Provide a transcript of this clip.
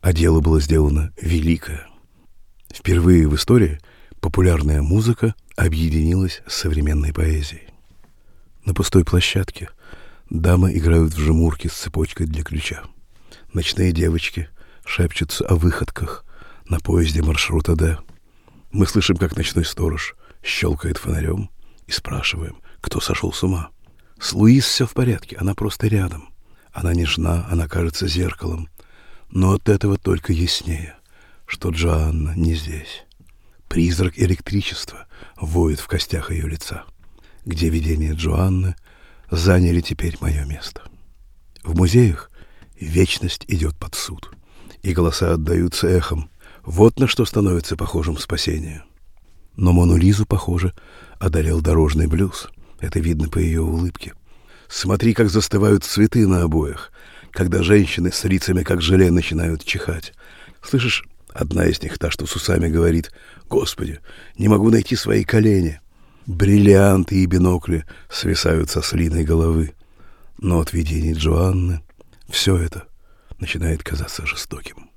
А дело было сделано великое. Впервые в истории популярная музыка объединилась с современной поэзией. На пустой площадке дамы играют в жмурки с цепочкой для ключа. Ночные девочки шепчутся о выходках на поезде маршрута Д. Мы слышим, как ночной сторож щелкает фонарем, и спрашиваем, кто сошел с ума. С Луиз все в порядке, она просто рядом. Она нежна, она кажется зеркалом. Но от этого только яснее, что Джоанна не здесь. Призрак электричества воет в костях ее лица, где видения Джоанны заняли теперь мое место. В музеях вечность идет под суд, и голоса отдаются эхом. Вот на что становится похожим спасение. Но Мону Лизу, похоже, одолел дорожный блюз. Это видно по ее улыбке. Смотри, как застывают цветы на обоях, когда женщины с лицами как желе начинают чихать. Слышишь, одна из них, та, что с усами, говорит: «Господи, не могу найти свои колени». Бриллианты и бинокли свисают со слиной головы. Но от видений Джоанны все это начинает казаться жестоким.